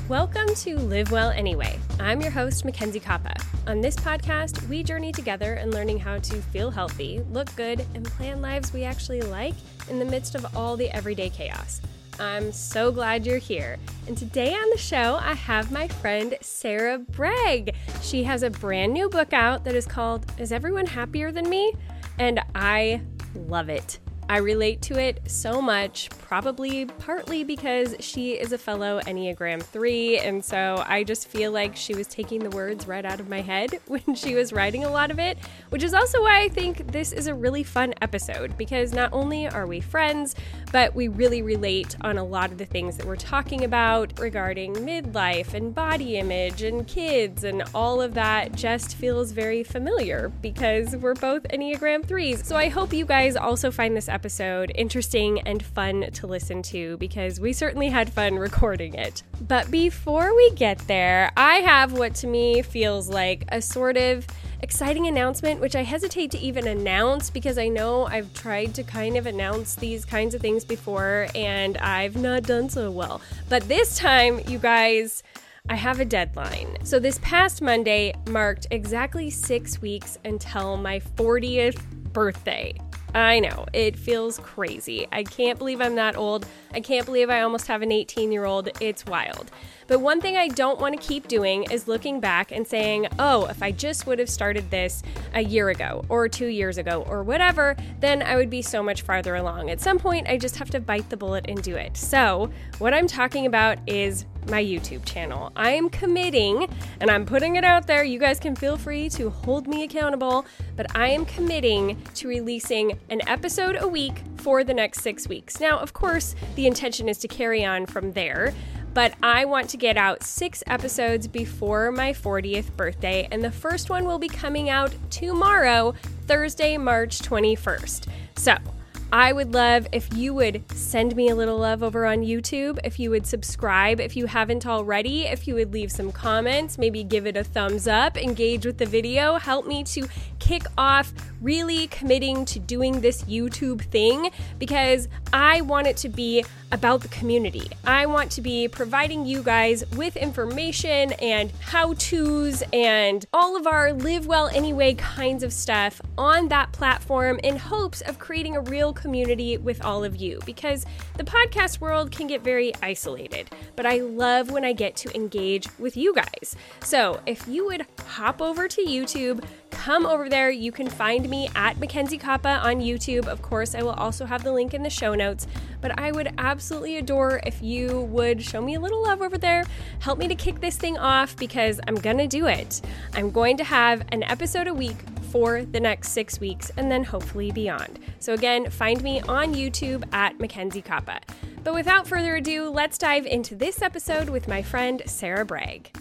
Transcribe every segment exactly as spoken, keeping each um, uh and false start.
Welcome to Live Well Anyway. I'm your host, Mackenzie Koppa. On this podcast, we journey together in learning how to feel healthy, look good, and plan lives we actually like in the midst of all the everyday chaos. I'm so glad you're here. And today on the show, I have my friend Sarah Bragg. She has a brand new book out that is called Is Everyone Happier Than Me? And I love it. I relate to it so much, probably partly because she is a fellow Enneagram three, and so I just feel like she was taking the words right out of my head when she was writing a lot of it, which is also why I think this is a really fun episode, because not only are we friends, but we really relate on a lot of the things that we're talking about regarding midlife and body image and kids, and all of that just feels very familiar because we're both Enneagram threes. So I hope you guys also find this episode episode interesting and fun to listen to, because we certainly had fun recording it. But before we get there, I have what to me feels like a sort of exciting announcement, which I hesitate to even announce because I know I've tried to kind of announce these kinds of things before and I've not done so well. But this time, you guys, I have a deadline. So this past Monday marked exactly six weeks until my fortieth birthday. I know, it feels crazy. I can't believe I'm that old. I can't believe I almost have an eighteen-year-old. It's wild. But one thing I don't want to keep doing is looking back and saying, oh, if I just would have started this a year ago or two years ago or whatever, then I would be so much farther along. At some point, I just have to bite the bullet and do it. So what I'm talking about is my YouTube channel. I am committing, and I'm putting it out there. You guys can feel free to hold me accountable, but I am committing to releasing an episode a week for the next six weeks. Now, of course, the intention is to carry on from there, but I want to get out six episodes before my fortieth birthday, and the first one will be coming out tomorrow, Thursday, March twenty-first. So I would love if you would send me a little love over on YouTube, if you would subscribe if you haven't already, if you would leave some comments, maybe give it a thumbs up, engage with the video, help me to kick off really committing to doing this YouTube thing, because I want it to be about the community. I want to be providing you guys with information and how-tos and all of our live well anyway kinds of stuff on that platform in hopes of creating a real community with all of you, because the podcast world can get very isolated, but I love when I get to engage with you guys. So if you would hop over to YouTube, come over there. You can find me at Mackenzie Koppa on YouTube. Of course, I will also have the link in the show notes, but I would absolutely adore if you would show me a little love over there. Help me to kick this thing off, because I'm gonna do it. I'm going to have an episode a week for the next six weeks and then hopefully beyond. So again, find me on YouTube at Mackenzie Koppa. But without further ado, let's dive into this episode with my friend Sarah Bragg.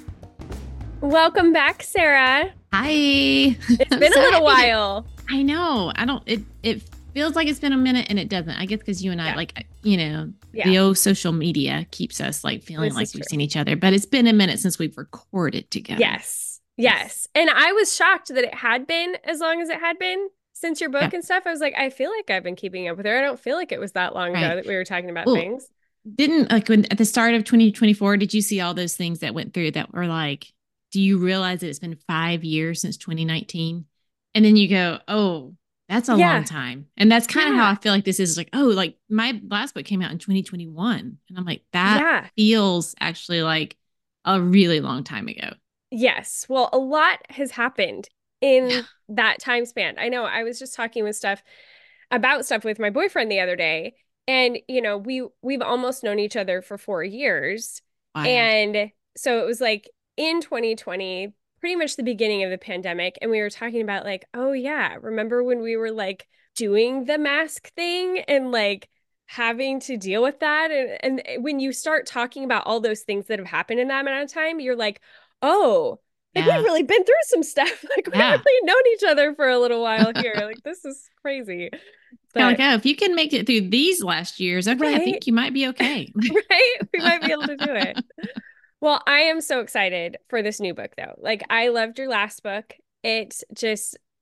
Welcome back, Sarah. Hi. It's been so a little while. To, I know. I don't, it, it feels like it's been a minute and it doesn't. I guess because you and I, yeah. like, you know, yeah. the old social media keeps us like feeling this like we've true. seen each other, but it's been a minute since we've recorded together. Yes. Yes. And I was shocked that it had been as long as it had been since your book yeah. and stuff. I was like, I feel like I've been keeping up with her. I don't feel like it was that long right. ago that we were talking about well, things. Didn't like when at the start of twenty twenty-four, did you see all those things that went through that were like, do you realize that it's been five years since twenty nineteen? And then you go, oh, that's a yeah. long time. And that's kind of yeah. how I feel like this is like, oh, like my last book came out in twenty twenty-one. And I'm like, that yeah. feels actually like a really long time ago. Yes. Well, a lot has happened in yeah. that time span. I know I was just talking with stuff about stuff with my boyfriend the other day. And, you know, we, we've almost known each other for four years. Wow. And so it was like, in twenty twenty, pretty much the beginning of the pandemic, and we were talking about like, oh yeah, remember when we were like doing the mask thing and like having to deal with that? And, and when you start talking about all those things that have happened in that amount of time, you're like, oh, like yeah. we've really been through some stuff. Like we've yeah. really known each other for a little while here. Like this is crazy. But, like, oh, if you can make it through these last years, okay, right? I think you might be okay. Right? We might be able to do it. Well, I am so excited for this new book, though. Like, I loved your last book. It just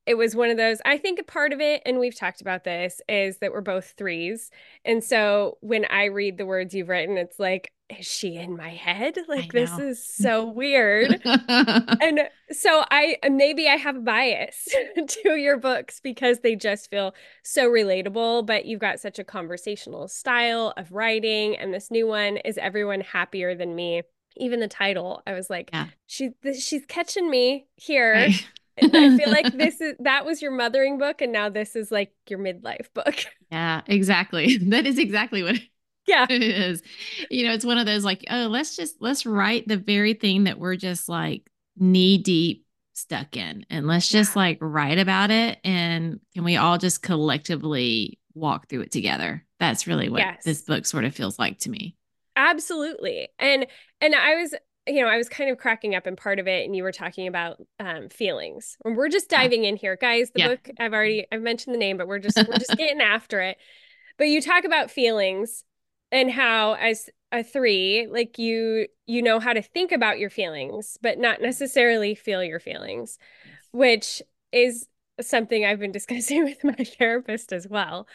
it was one of those, I think a part of it, and we've talked about this, is that we're both threes. And so when I read the words you've written, it's like, is she in my head? I Like, this know. is so weird. And so I maybe I have a bias to your books because they just feel so relatable, but you've got such a conversational style of writing. And this new one, Is Everyone Happier Than Me? Even the title, I was like, Yeah. she th- she's catching me here. Right. I feel like this is that was your mothering book, and now this is like your midlife book. Yeah, exactly. That is exactly what Yeah. it is. You know, it's one of those like, oh, let's just let's write the very thing that we're just like knee deep stuck in, and let's just Yeah. like write about it, and can we all just collectively walk through it together? That's really what this Yes. book sort of feels like to me. Absolutely. And and I was, you know, I was kind of cracking up in part of it, and you were talking about um feelings. And we're just Yeah. diving in here. Guys, the Yeah. book, I've already I've mentioned the name, but we're just we're just getting after it. But you talk about feelings and how as a three, like you you know how to think about your feelings, but not necessarily feel your feelings, Yes. which is something I've been discussing with my therapist as well.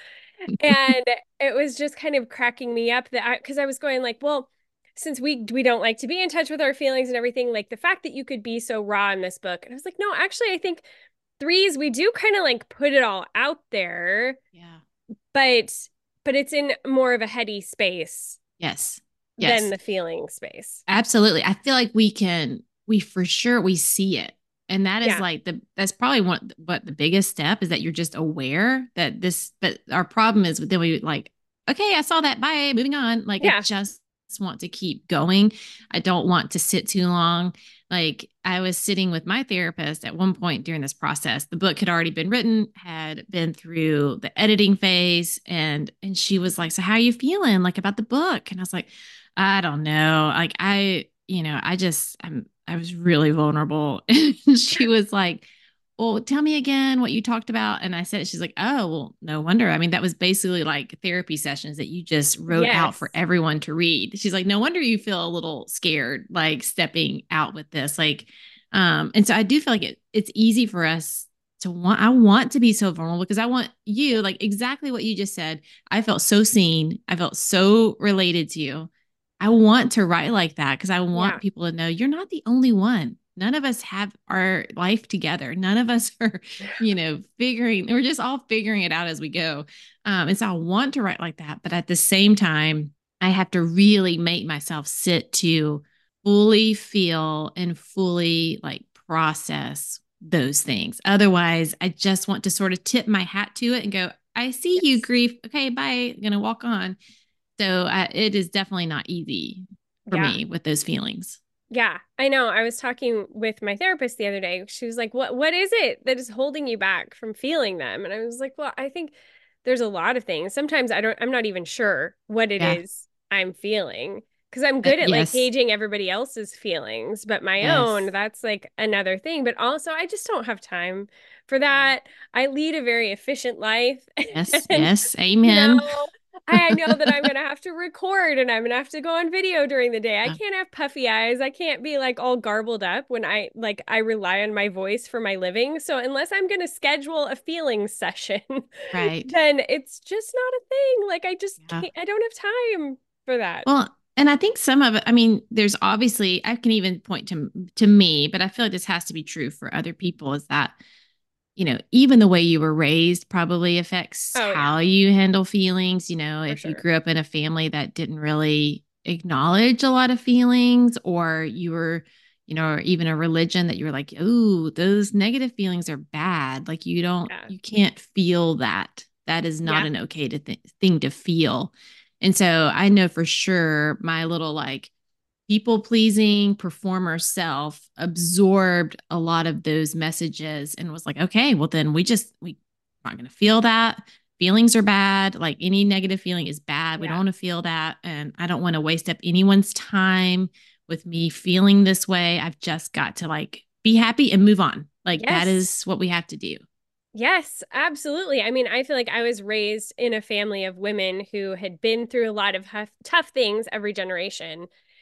And it was just kind of cracking me up that I, because I was going like, well, since we we don't like to be in touch with our feelings and everything, like the fact that you could be so raw in this book. And I was like, no, actually, I think threes, we do kind of like put it all out there, Yeah. but but it's in more of a heady space Yes. than Yes. the feeling space. Absolutely. I feel like we can, we for sure, we see it. And that is Yeah. like the, that's probably one, what the biggest step is that you're just aware that this, but our problem is then we like, okay, I saw that. Bye. Moving on. Like I Yeah. just want to keep going. I don't want to sit too long. Like I was sitting with my therapist at one point during this process. The book had already been written, had been through the editing phase, and and she was like, "So how are you feeling like about the book?" And I was like, I don't know. Like I, you know, I just I'm I was really vulnerable. And she was like, well, tell me again what you talked about. And I said, she's like, oh, well, no wonder. I mean, that was basically like therapy sessions that you just wrote out for Yes. everyone to read. She's like, no wonder you feel a little scared, like stepping out with this. Like, um, and so I do feel like it, it's easy for us to want, I want to be so vulnerable because I want you, like exactly what you just said. I felt so seen. I felt so related to you. I want to write like that because I want Yeah. people to know you're not the only one. None of us have our life together. None of us are, you know, figuring, we're just all figuring it out as we go. Um, and so I want to write like that. But at the same time, I have to really make myself sit to fully feel and fully like process those things. Otherwise, I just want to sort of tip my hat to it and go, I see you, Yes. grief. Okay, bye. I'm going to walk on. So uh, it is definitely not easy for Yeah. me with those feelings. Yeah, I know. I was talking with my therapist the other day. She was like, "What what is it that is holding you back from feeling them?" And I was like, "Well, I think there's a lot of things. Sometimes I don't I'm not even sure what it Yeah. is I'm feeling because I'm Uh, good at like yes. gauging everybody else's feelings, but my own, Yes. that's like another thing. But also, I just don't have time for Yeah. that. I lead a very efficient life, Yes. and Yes. you know, Amen. I know that I'm gonna have to record and I'm gonna have to go on video during the day. I Yeah. can't have puffy eyes. I can't be like all garbled up when I like I rely on my voice for my living. So unless I'm gonna schedule a feelings session, Right. then it's just not a thing. Like I just Yeah. can't, I don't have time for that. Well, and I think some of it, I mean, there's obviously, I can even point to to me, but I feel like this has to be true for other people is that, you know, even the way you were raised probably affects Oh yeah, how you handle feelings. You know, for if you sure. grew up in a family that didn't really acknowledge a lot of feelings, or you were, you know, or even a religion that you were like, oh, those negative feelings are bad. Like you don't, Yeah. you can't feel that. That is not Yeah. an okay to th- thing to feel. And so I know for sure my little like people pleasing performer self absorbed a lot of those messages and was like, okay, well, then we just, we aren't going to feel that. Feelings are bad. Like any negative feeling is bad. We don't Yeah. want to feel that. And I don't want to waste up anyone's time with me feeling this way. I've just got to like be happy and move on. Like that Yes. is what we have to do. Yes, absolutely. I mean, I feel like I was raised in a family of women who had been through a lot of tough, tough things every generation.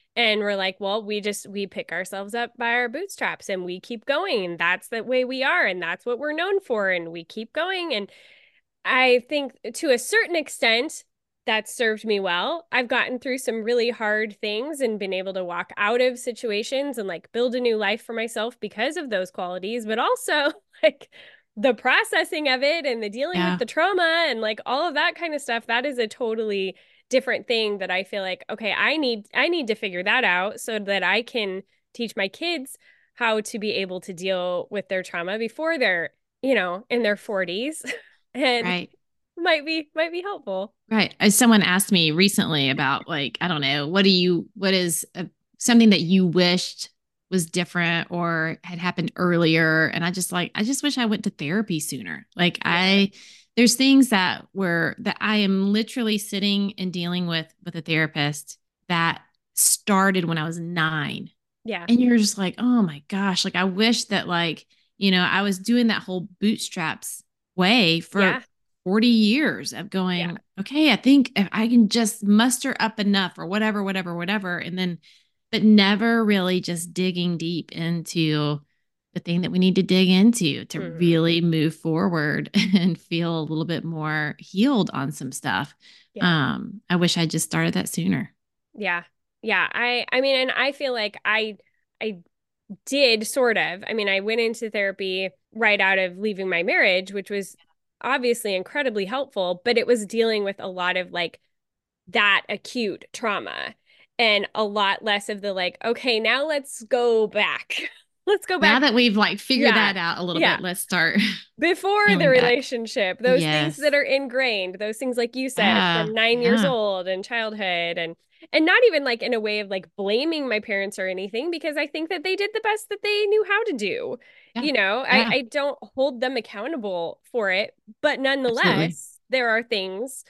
And we're like, well, we just, we pick ourselves up by our bootstraps and we keep going. And that's the way we are. And that's what we're known for. And we keep going. And I think to a certain extent, that's served me well. I've gotten through some really hard things and been able to walk out of situations and like build a new life for myself because of those qualities, but also like the processing of it and the dealing Yeah. with the trauma and like all of that kind of stuff, that is a totally different thing that I feel like, okay, I need I need to figure that out so that I can teach my kids how to be able to deal with their trauma before they're, you know, in their forties. And Right. might be might be helpful. Right. As someone asked me recently about like, I don't know, what do you, what is a, something that you wished was different or had happened earlier? And I just like, I just wish I went to therapy sooner. Like Yeah. I, there's things that were, that I am literally sitting and dealing with, with a therapist that started when I was nine. Yeah. And you're just like, oh my gosh, like I wish that like, you know, I was doing that whole bootstraps way for Yeah. forty years of going, Yeah. okay, I think if I can just muster up enough or whatever, whatever, whatever. And then, but never really just digging deep into the thing that we need to dig into to Mhm. really move forward and feel a little bit more healed on some stuff. Yeah. Um, I wish I just started that sooner. Yeah. Yeah. I I mean, and I feel like I I did sort of. I mean, I went into therapy right out of leaving my marriage, which was obviously incredibly helpful, but it was dealing with a lot of like that acute trauma and a lot less of the like, okay, now let's go back. Let's go Now back. that we've like figured Yeah. that out a little Yeah. bit, let's start Before the peeling back. relationship, those things that Yes. are ingrained, those things like you said Yeah. from nine years Yeah. old and childhood and and not even like in a way of like blaming my parents or anything because I think that they did the best that they knew how to do. Yeah. You know, I Yeah. I don't hold them accountable for it, but Absolutely. nonetheless, there are things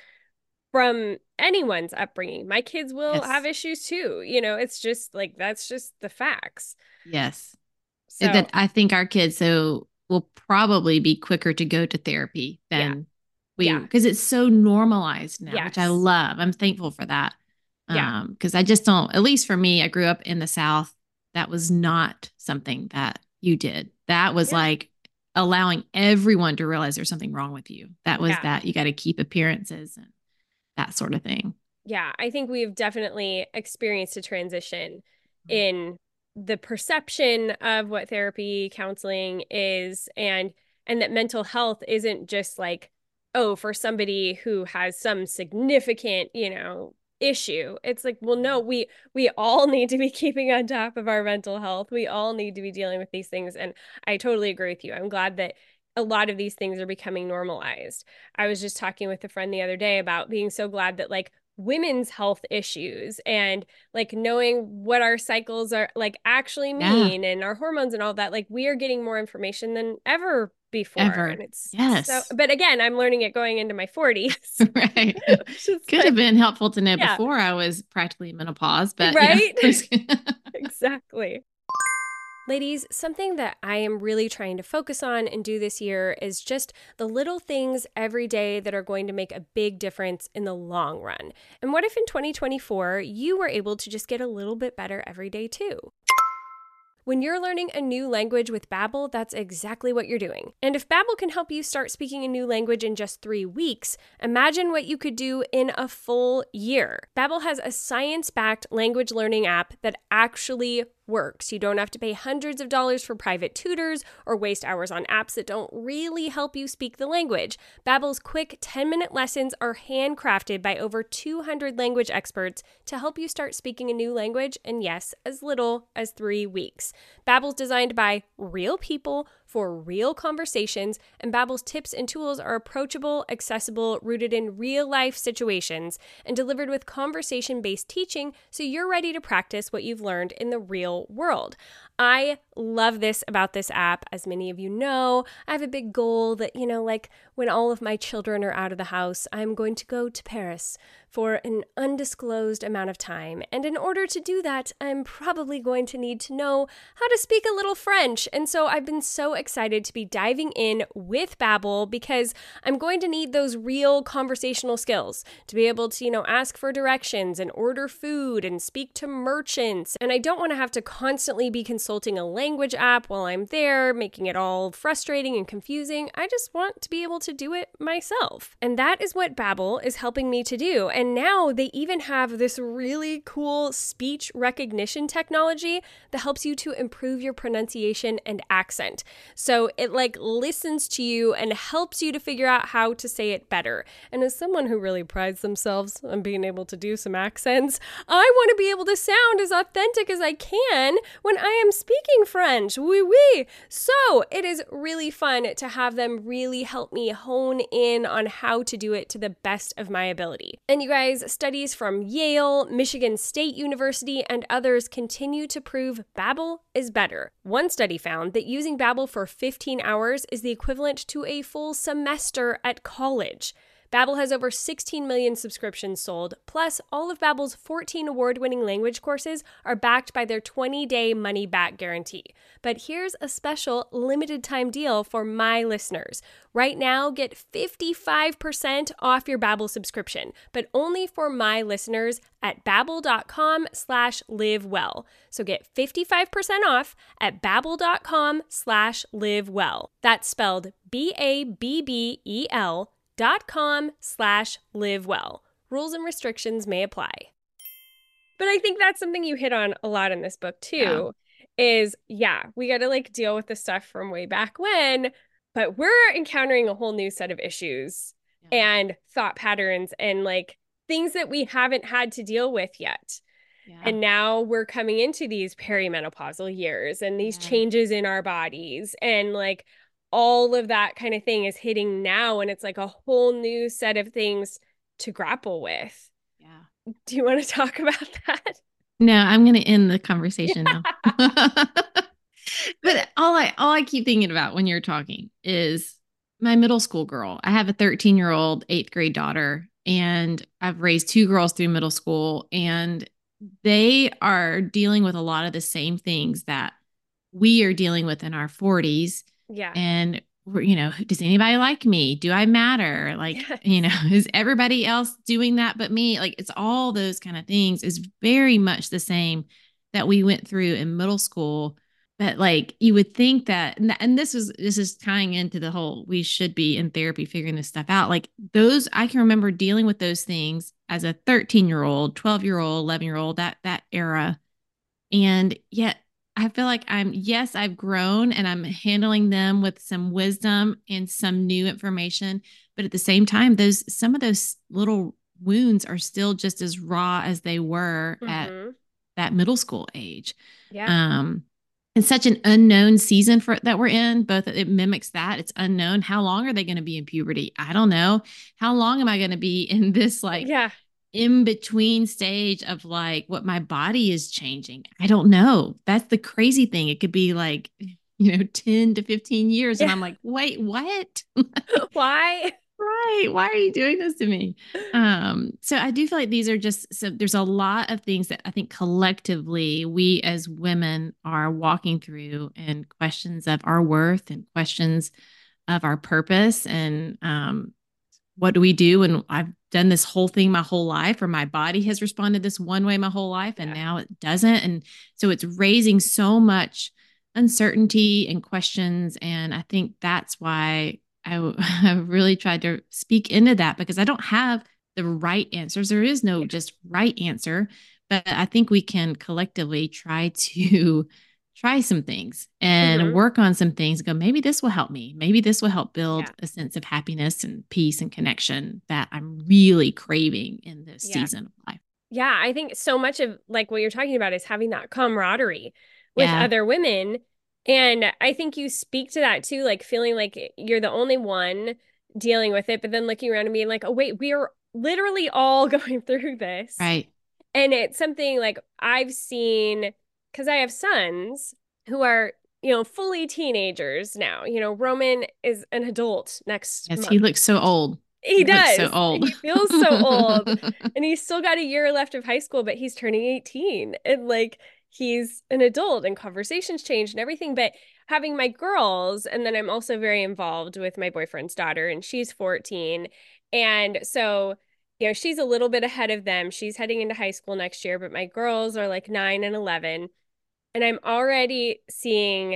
from anyone's upbringing. My kids will have Yes. issues too. You know, it's just like that's just the facts. Yes. So, That I think our kids so will probably be quicker to go to therapy yeah. than we Yeah. because it's so normalized now, which I Yes. love. I'm thankful for that. Yeah. Um, because I just don't, at least for me, I grew up in the South. That was not something that you did. That was Yeah. like allowing everyone to realize there's something wrong with you. That was Yeah. that you got to keep appearances and that sort of thing. Yeah, I think we've definitely experienced a transition in the perception of what therapy counseling is and and that mental health isn't just like, oh, for somebody who has some significant, you know, issue. It's like, well, no, we we all need to be keeping on top of our mental health. We all need to be dealing with these things. And I totally agree with you. I'm glad that a lot of these things are becoming normalized. I was just talking with a friend the other day about being so glad that like women's health issues and like knowing what our cycles are like actually Yeah. mean and our hormones and all that, like we are getting more information than ever before. And Ever. it's so, Yes. but again, I'm learning it going into my forties. Right. Which is Could have like, been helpful to know yeah, before I was practically menopause, but you know. right? Exactly. Ladies, something that I am really trying to focus on and do this year is just the little things every day that are going to make a big difference in the long run. And what if in twenty twenty-four, you were able to just get a little bit better every day too? When you're learning a new language with Babbel, that's exactly what you're doing. And if Babbel can help you start speaking a new language in just three weeks, imagine what you could do in a full year. Babbel has a science-backed language learning app that actually works. You don't have to pay hundreds of dollars for private tutors or waste hours on apps that don't really help you speak the language. Babbel's quick ten-minute lessons are handcrafted by over two hundred language experts to help you start speaking a new language in, yes, as little as three weeks. Babbel's designed by real people for real conversations, and Babbel's tips and tools are approachable, accessible, rooted in real-life situations, and delivered with conversation-based teaching so you're ready to practice what you've learned in the real world. I love this about this app. As many of you know, I have a big goal that, you know, like when all of my children are out of the house, I'm going to go to Paris for an undisclosed amount of time. And in order to do that, I'm probably going to need to know how to speak a little French. And so I've been so excited to be diving in with Babbel because I'm going to need those real conversational skills to be able to, you know, ask for directions and order food and speak to merchants. And I don't want to have to constantly be consulting a language app while I'm there, making it all frustrating and confusing. I just want to be able to do it myself. And that is what Babbel is helping me to do. And now they even have this really cool speech recognition technology that helps you to improve your pronunciation and accent. So it like listens to you and helps you to figure out how to say it better. And as someone who really prides themselves on being able to do some accents, I want to be able to sound as authentic as I can when I am speaking French. Oui, oui. So it is really fun to have them really help me hone in on how to do it to the best of my ability. And you guys, studies from Yale, Michigan State University, and others continue to prove Babbel is better. One study found that using Babbel for fifteen hours is the equivalent to a full semester at college. Babbel has over sixteen million subscriptions sold, plus all of Babbel's fourteen award-winning language courses are backed by their twenty-day money-back guarantee. But here's a special limited-time deal for my listeners. Right now, get fifty-five percent off your Babbel subscription, but only for my listeners at babbel.com slash livewell. So get fifty-five percent off at babbel.com slash livewell. That's spelled B A B B E L dot com slash live well. Rules and restrictions may apply. But I think that's something you hit on a lot in this book too, yeah. is yeah, we got to like deal with the stuff from way back when, but we're encountering a whole new set of issues yeah. and thought patterns and like things that we haven't had to deal with yet. Yeah. And now we're coming into these perimenopausal years and these yeah. changes in our bodies and like all of that kind of thing is hitting now. And it's like a whole new set of things to grapple with. Yeah. Do you want to talk about that? No, I'm going to end the conversation now. But all I, all I keep thinking about when you're talking is my middle school girl. I have a thirteen year old eighth grade daughter, and I've raised two girls through middle school, and they are dealing with a lot of the same things that we are dealing with in our forties. Yeah. And, you know, does anybody like me? Do I matter? Like, yes. you know, is everybody else doing that but me? Like, it's all those kind of things is very much the same that we went through in middle school. But like, you would think that, and this is, this is tying into the whole, we should be in therapy figuring this stuff out. Like those, I can remember dealing with those things as a thirteen year old, twelve year old, eleven year old, that, that era. And yet, I feel like I'm, yes, I've grown and I'm handling them with some wisdom and some new information. But at the same time, those, some of those little wounds are still just as raw as they were mm-hmm. at that middle school age. Yeah. Um, it's such an unknown season for that we're in. Both it mimics that. It's unknown. How long are they going to be in puberty? I don't know. How long am I going to be in this like yeah. in between stage of like what my body is changing? I don't know. That's the crazy thing. It could be like, you know, ten to fifteen years. Yeah. And I'm like, wait, what? Why? Right. Why are you doing this to me? Um, so I do feel like these are just, so there's a lot of things that I think collectively we as women are walking through, and questions of our worth and questions of our purpose. And, um, what do we do? And I've done this whole thing my whole life, or my body has responded this one way my whole life, and yeah. now it doesn't. And so it's raising so much uncertainty and questions. And I think that's why I, I really tried to speak into that, because I don't have the right answers. There is no just right answer, but I think we can collectively try to try some things and mm-hmm. work on some things and go, maybe this will help me. Maybe this will help build yeah. a sense of happiness and peace and connection that I'm really craving in this yeah. season of life. Yeah. I think so much of like what you're talking about is having that camaraderie with Yeah. other women. And I think you speak to that too, like feeling like you're the only one dealing with it, but then looking around and being like, oh, wait, we are literally all going through this. Right. And it's something like I've seen, because I have sons who are you know, fully teenagers now. You know, Roman is an adult next Yes, he month. looks so old. He He looks so does. old. He feels so old. And he's still got a year left of high school, but he's turning eighteen. And like he's an adult and conversations change and everything. But having my girls, and then I'm also very involved with my boyfriend's daughter, and she's fourteen. And so, you know, she's a little bit ahead of them. She's heading into high school next year, but my girls are like nine and eleven. And I'm already seeing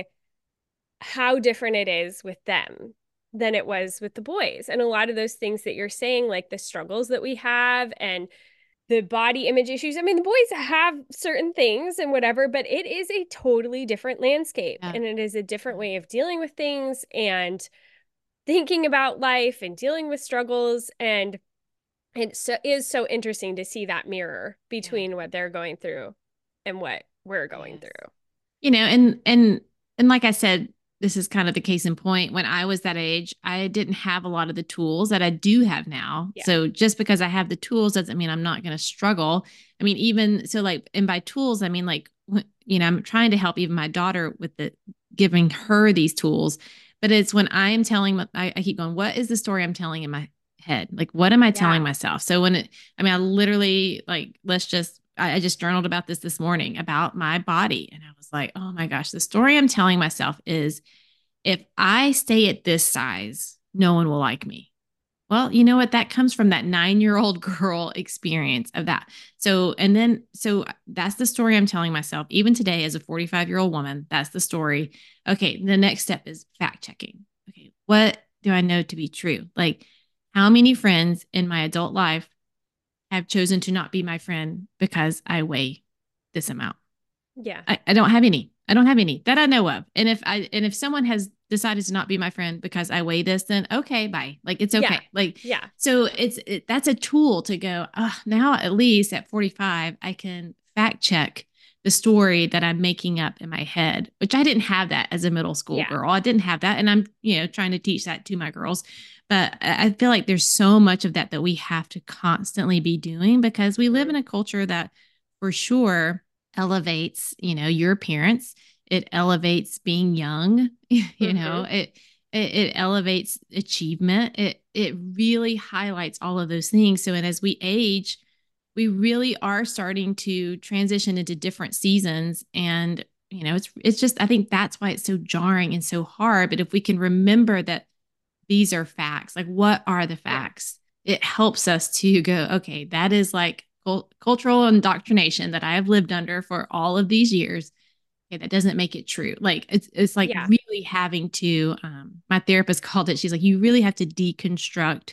how different it is with them than it was with the boys. And a lot of those things that you're saying, like the struggles that we have and the body image issues. I mean, the boys have certain things and whatever, but it is a totally different landscape Yeah. and it is a different way of dealing with things and thinking about life and dealing with struggles. And it so, is so interesting to see that mirror Yeah. between what they're going through and what we're going Yes. through. You know, and and and like I said, this is kind of the case in point. When I was that age, I didn't have a lot of the tools that I do have now. Yeah. So just because I have the tools doesn't mean I'm not going to struggle. I mean, even so, like, and by tools, I mean, like, you know, I'm trying to help even my daughter with the giving her these tools. But it's when I'm telling, I, I keep going, what is the story I'm telling in my head? Like, what am I telling Yeah. myself? So when it, I mean, I literally, like, let's just, I, I just journaled about this this morning about my body. And I was like, oh my gosh, the story I'm telling myself is if I stay at this size, no one will like me. Well, you know what? That comes from that nine year old girl experience of that. So, and then, so that's the story I'm telling myself. Even today, as a forty-five year old woman, that's the story. Okay. The next step is fact checking. Okay. What do I know to be true? Like, how many friends in my adult life have chosen to not be my friend because I weigh this amount? Yeah. I, I don't have any. I don't have any that I know of. And if I and if someone has decided to not be my friend because I weigh this, then okay, bye. Like it's okay. Yeah. Like Yeah. so it's it, that's a tool to go. Oh, now at least at forty-five, I can fact check the story that I'm making up in my head, which I didn't have that as a middle school Yeah. girl. I didn't have that, and I'm you know trying to teach that to my girls. But I feel like there's so much of that that we have to constantly be doing because we live in a culture that, for sure, elevates, you know, your appearance. It elevates being young, you mm-hmm. know, it, it, it elevates achievement. It, it really highlights all of those things. So, and as we age, we really are starting to transition into different seasons. And, you know, it's, it's just, I think that's why it's so jarring and so hard. But if we can remember that these are facts, like what are the facts? Yeah. It helps us to go, okay, that is like cultural indoctrination that I have lived under for all of these years. Okay, that doesn't make it true. Like it's it's like yeah. really having to. Um, my therapist called it. She's like, you really have to deconstruct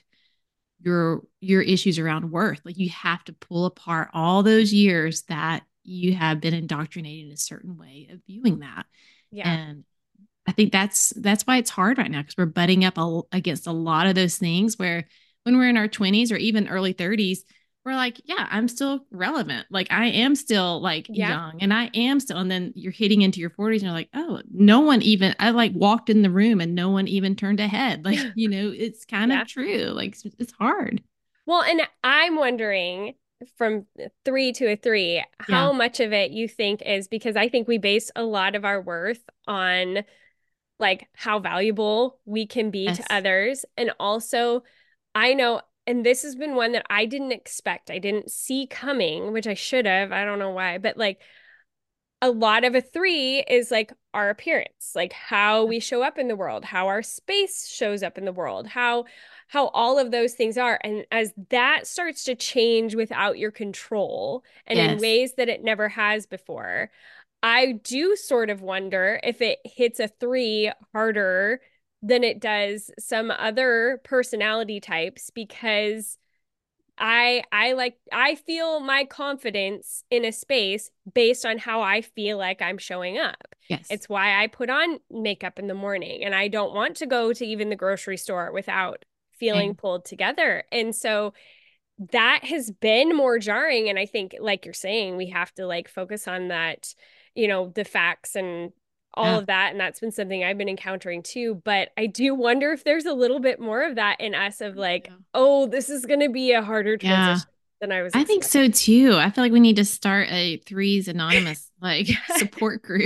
your your issues around worth. Like you have to pull apart all those years that you have been indoctrinated in a certain way of viewing that. Yeah, and I think that's that's why it's hard right now because we're butting up a, against a lot of those things. Where when we're in our twenties or even early thirties. We're like, yeah, I'm still relevant. Like I am still like yeah. young and I am still, and then you're hitting into your forties and you're like, oh, no one even, I like walked in the room and no one even turned a head. Like, you know, it's kind yeah. of true. Like it's hard. Well, and I'm wondering from three to a three, how yeah. much of it you think is because I think we base a lot of our worth on like how valuable we can be yes. to others. And also I know and this has been one that I didn't expect. I didn't see coming, which I should have. I don't know why, but like a lot of a three is like our appearance, like how we show up in the world, how our space shows up in the world, how how all of those things are. And as that starts to change without your control and yes. in ways that it never has before, I do sort of wonder if it hits a three harder than it does some other personality types because I I like I feel my confidence in a space based on how I feel like I'm showing up. Yes. It's why I put on makeup in the morning and I don't want to go to even the grocery store without feeling okay. pulled together. And so that has been more jarring. And I think, like you're saying, we have to like focus on that, you know, the facts and all yeah. of that. And that's been something I've been encountering too. But I do wonder if there's a little bit more of that in us of like, yeah. oh, this is going to be a harder transition yeah. than I was expecting. I think so too. I feel like we need to start a Threes Anonymous like support group.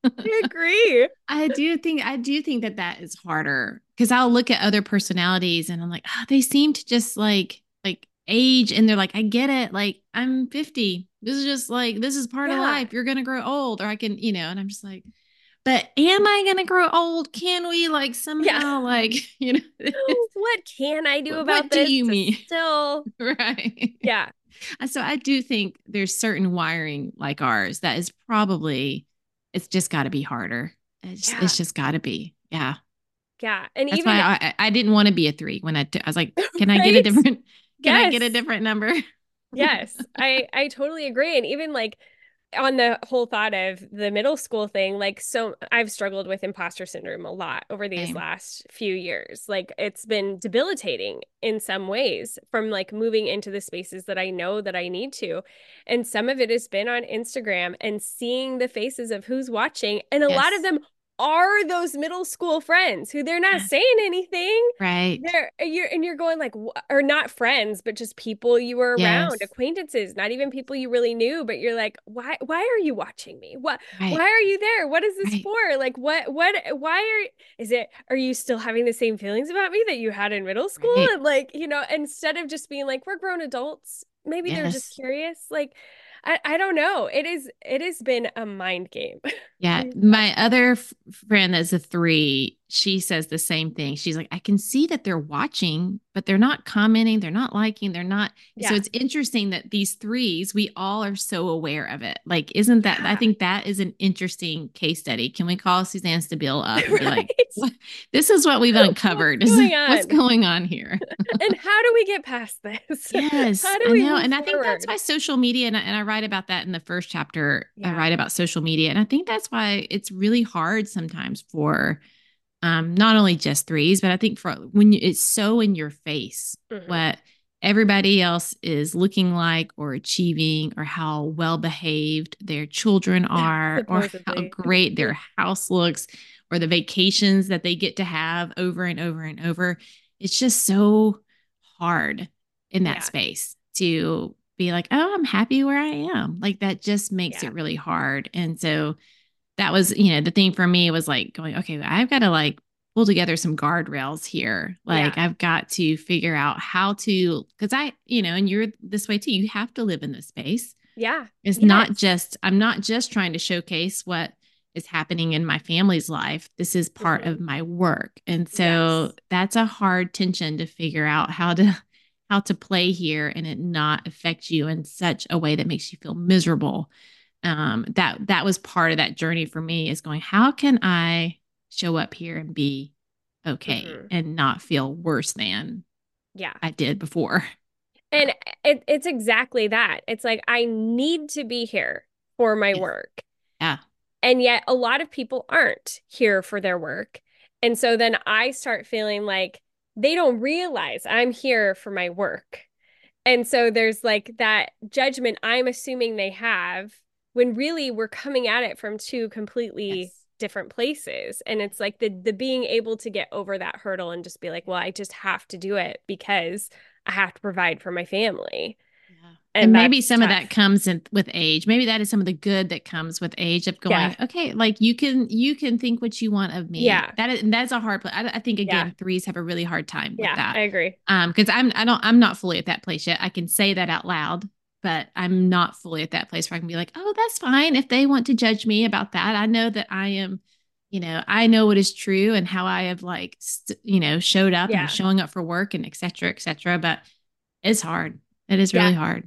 I agree. I do think I do think that that is harder because I'll look at other personalities and I'm like, oh, they seem to just like like age, and they're like, I get it. Like I'm fifty. This is just like this is part of Yeah. life. You're gonna grow old, or I can, you know. And I'm just like, but am I gonna grow old? Can we like Yeah. somehow like you know? What can I do what, about what do this you to mean? still? Right. Yeah. So I do think there's certain wiring like ours that is probably it's just got to be harder. It's, Yeah. it's just got to be. Yeah. Yeah. And That's even, why I, I didn't want to be a three when I, t- I was like, can I get a right? different, can I get a Yes. different number? Yes. I I totally agree. And even like on the whole thought of the middle school thing, like, so I've struggled with imposter syndrome a lot over these Same. last few years. Like, it's been debilitating in some ways from like moving into the spaces that I know that I need to. And some of it has been on Instagram and seeing the faces of who's watching. And a lot of Yes. them are those middle school friends who they're not Yes. saying anything. Right. They're you're and you're going like, or not friends, but just people you were around, Yes. acquaintances, not even people you really knew, but you're like, why why are you watching me? What why Right. are you there? What is this Right. for? Like, what what why are is it are you still having the same feelings about me that you had in middle school? Right. And like, you know, instead of just being like, we're grown adults, maybe they're just Yes. curious. Like, I, I don't know. It is it has been a mind game. Yeah, These last- my other f- friend that's a three, she says the same thing. She's like, I can see that they're watching, but they're not commenting, they're not liking, they're not. So yeah. it's interesting that these threes, we all are so aware of it. Like, isn't that, I Yeah. think that is an interesting case study. Can we call Suzanne Stabile up and be like, Right. what, this is what we've uncovered? What's Is going what's on? going on here? And how do we get past this? Yes, How do I we know. move And I think that's forward? why social media, and I, and I write about that in the first chapter. I Yeah. write about social media. And I think that's why it's really hard sometimes for um, not only just threes, but I think for when you, it's so in your face Hmm. what everybody else is looking like or achieving, or how well behaved their children are, or how Supposedly. great their house looks, or the vacations that they get to have over and over and over. It's just so hard in that Yeah. space to be like, oh, I'm happy where I am. Like that just makes Yeah. it really hard. And so that was, you know, the thing for me was like going, okay, I've got to like pull together some guardrails here. Like Yeah. I've got to figure out how to, because I, you know, and you're this way too, you have to live in this space. Yeah. It's not Yes. just, I'm not just trying to showcase what is happening in my family's life. This is part Hmm. of my work. And so Yes. that's a hard tension to figure out how to how to play here and it not affect you in such a way that makes you feel miserable. Um, that that was part of that journey for me, is going, how can I show up here and be okay Hmm. and not feel worse than Yeah. I did before? And it, it's exactly that. It's like, I need to be here for my Yes. work. Yeah. And yet a lot of people aren't here for their work. And so then I start feeling like they don't realize I'm here for my work. And so there's like that judgment I'm assuming they have when really we're coming at it from two completely Yes. different places. And it's like the the being able to get over that hurdle and just be like, well, I just have to do it because I have to provide for my family. Yeah. And And maybe that's some of that tough. comes in with age. Maybe that is some of the good that comes with age of Yeah. going, okay, like you can you can think what you want of me. Yeah. That is and that's a hard place. I, I think Yeah. again, threes have a really hard time with Yeah. I that. agree. Um, because I'm I don't I'm not fully at that place yet. I can say that out loud, but I'm not fully at that place where I can be like, oh, that's fine. If they want to judge me about that, I know that I am, you know, I know what is true and how I have like, st- you know, showed up and I'm Yeah. showing up for work and et cetera, et cetera. But it's hard. It is really Yeah. hard.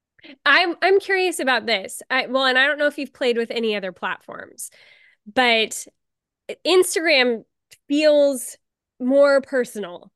I'm I'm curious about this. I, well, and I don't know if you've played with any other platforms, but Instagram feels more personal.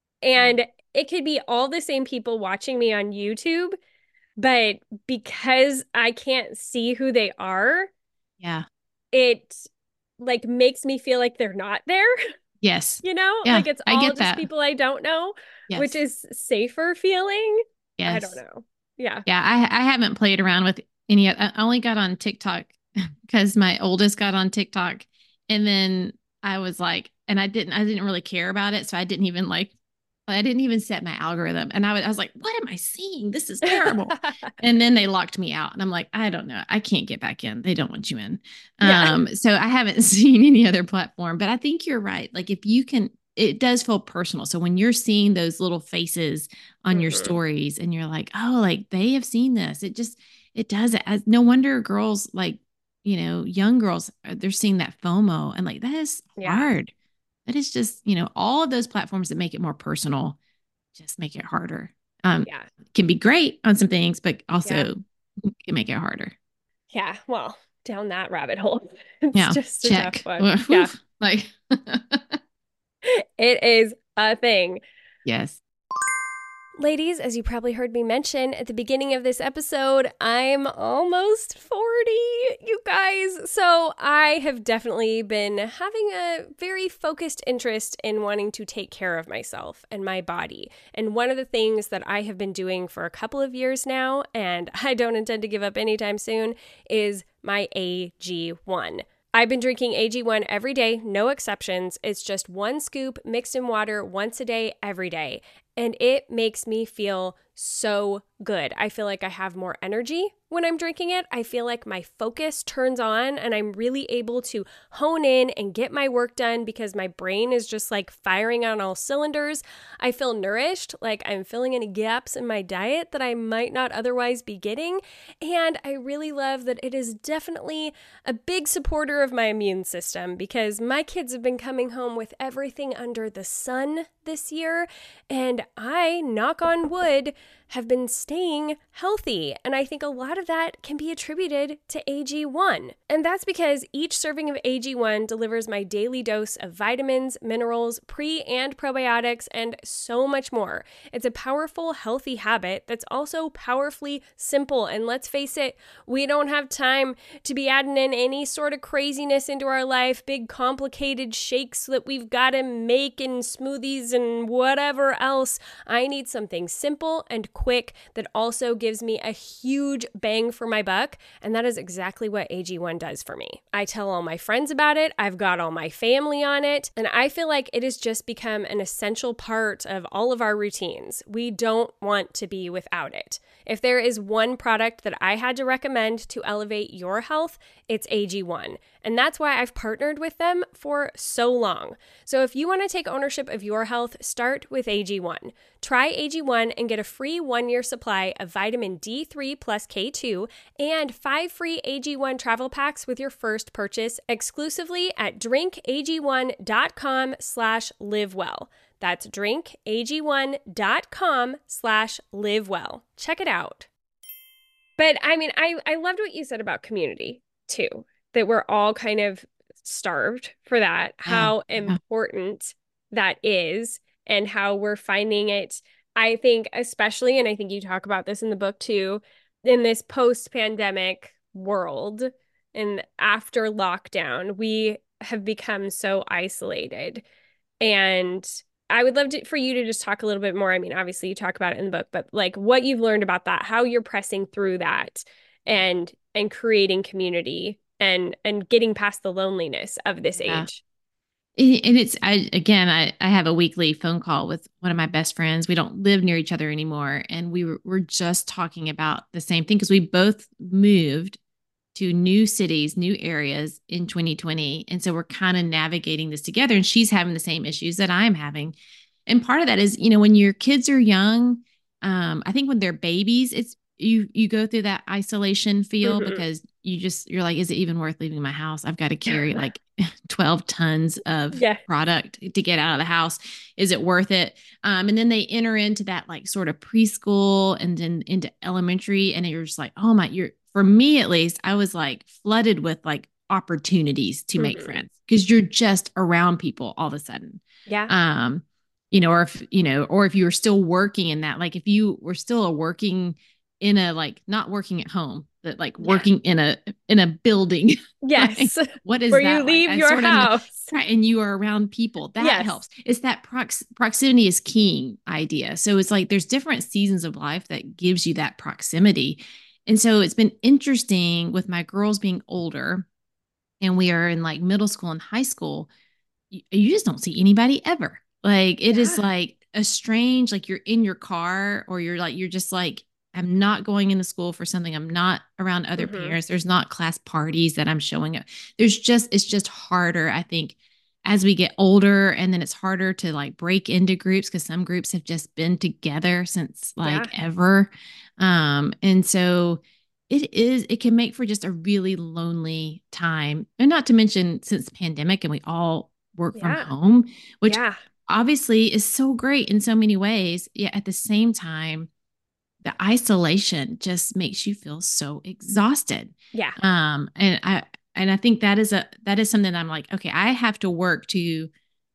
And it could be all the same people watching me on YouTube, but because I can't see who they are, Yeah. it like makes me feel like they're not there. Yes. You know, Yeah. like it's I all get just that. people I don't know, which Yes. is safer feeling. I don't Yes. know. Yeah. Yeah. I, I haven't played around with any. I only got on TikTok because my oldest got on TikTok. And then I was like, and I didn't, I didn't really care about it. So I didn't even like, I didn't even set my algorithm. And I was, I was like, what am I seeing? This is terrible. And then they locked me out. And I'm like, I don't know. I can't get back in. They don't want you in. Yeah. Um, so I haven't seen any other platform, but I think you're right. Like if you can, it does feel personal. So when you're seeing those little faces on your Mm-hmm. stories and you're like, oh, like they have seen this, it just, it does it. No wonder girls like, you know, young girls, uh, they're seeing that FOMO and like, that is Yeah. hard. That is just, you know, all of those platforms that make it more personal just make it harder. Um, Yeah. can be great on some things, but also Yeah. can make it harder. Yeah. Well, down that rabbit hole. It's Yeah. just a tough Check. one. Whew, Yeah. like, It is a thing. yes. Ladies, as you probably heard me mention at the beginning of this episode, I'm almost forty, you guys. So I have definitely been having a very focused interest in wanting to take care of myself and my body. And one of the things that I have been doing for a couple of years now, and I don't intend to give up anytime soon, is my A G one. I've been drinking A G one every day, no exceptions. It's just one scoop mixed in water once a day, every day. And it makes me feel so good. I feel like I have more energy when I'm drinking it. I feel like my focus turns on and I'm really able to hone in and get my work done because my brain is just like firing on all cylinders. I feel nourished, like I'm filling any gaps in my diet that I might not otherwise be getting. And I really love that it is definitely a big supporter of my immune system because my kids have been coming home with everything under the sun this year. And I, knock on wood, have been staying healthy. And I think a lot of that can be attributed to A G one. And that's because each serving of A G one delivers my daily dose of vitamins, minerals, pre and probiotics, and so much more. It's a powerful, healthy habit that's also powerfully simple. And let's face it, we don't have time to be adding in any sort of craziness into our life, big complicated shakes that we've got to make and smoothies and whatever else. I need something simple and quick that also gives me a huge bang for my buck, and that is exactly what A G one does for me. I tell all my friends about it, I've got all my family on it, and I feel like it has just become an essential part of all of our routines. We don't want to be without it. If there is one product that I had to recommend to elevate your health, it's A G one. And that's why I've partnered with them for so long. So if you want to take ownership of your health, start with A G one. Try A G one and get a free one-year supply of vitamin D three plus K two and five free A G one travel packs with your first purchase exclusively at drinkag1.com slash livewell. That's drinkag1.com slash livewell. Check it out. But I mean, I, I loved what you said about community too, that we're all kind of starved for that, how Yeah. important that is and how we're finding it. I think especially, and I think you talk about this in the book too, in this post-pandemic world and after lockdown, we have become so isolated. And I would love to, for you to just talk a little bit more. I mean, obviously you talk about it in the book, but like what you've learned about that, how you're pressing through that and and creating community and and getting past the loneliness of this Yeah. age. And it's, I, again, I, I have a weekly phone call with one of my best friends. We don't live near each other anymore. And we were, we're just talking about the same thing because we both moved to new cities, new areas in twenty twenty. And so we're kind of navigating this together. And she's having the same issues that I'm having. And part of that is, you know, when your kids are young, um, I think when they're babies, it's, you you go through that isolation feel Mm-hmm. because you just you're like, is it even worth leaving my house? I've got to carry like twelve tons of Yeah. product to get out of the house. Is it worth it? Um, and then they enter into that like sort of preschool and then into elementary, and you're just like, oh my, you're for me at least, I was like flooded with like opportunities to make Mm-hmm. friends because you're just around people all of a sudden. Yeah. Um, you know, or if you know, or if you were still working in that, like if you were still a working in a like not working at home, but like working yeah. in a in a building. Yes. Like, what is where that you leave like? your house. Of, right, and you are around people. That yes. helps. It's that prox- proximity is king idea. So it's like there's different seasons of life that gives you that proximity. And so it's been interesting with my girls being older and we are in like middle school and high school, you, you just don't see anybody ever. Like it yeah. is like a strange, like you're in your car or you're like, you're just like, I'm not going into school for something. I'm not around other Mm-hmm. parents. There's not class parties that I'm showing up. There's just, it's just harder, I think, as we get older. And then it's harder to like break into groups because some groups have just been together since like Yeah. ever. Um, and so it is, it can make for just a really lonely time. And not to mention since pandemic and we all work from Yeah. home, which Yeah. obviously is so great in so many ways. Yet at the same time, the isolation just makes you feel so exhausted. Yeah. Um, and I and I think that is a that is something that I'm like, okay, I have to work to